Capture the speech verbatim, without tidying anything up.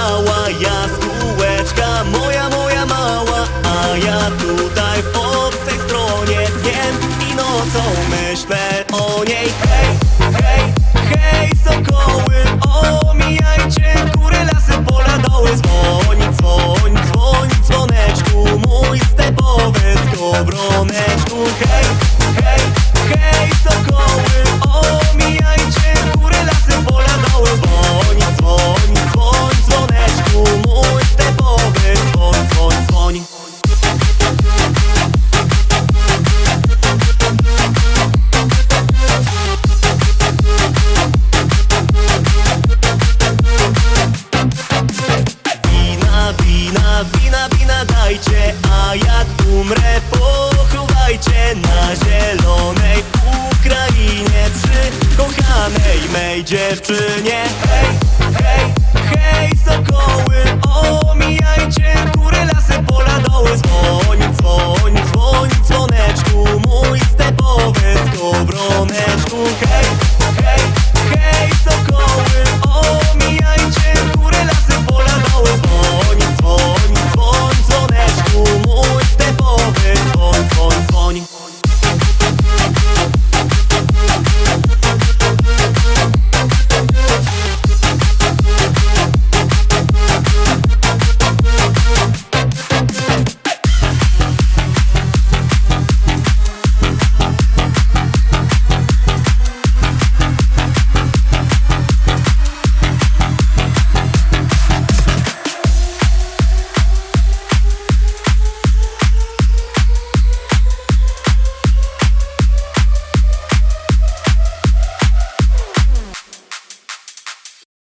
mała jaskółeczka, moja, moja mała. A ja tutaj w obcej stronie dniem i nocą myślę o niej. Hej, hej, hej, sokoły, omijajcie góry, lasy, pola, doły. Dzwoń, dzwoń, dzwoń, dzwoneczku, mój stepowy skowroneczku. Hej, hej, hej, sokoły, omijajcie góry, lasy, pola, doły. Dzwoń, dzwoń, dzwoń, dzwoneczku, mój stepowy dzwoń, dzwoń, dzwoń. Wina, wina, wina, wina dajcie, a jak umrę pochowajcie na zielonej Ukrainie przy kochanej mej dziewczynie. Hej, hej, hej, soko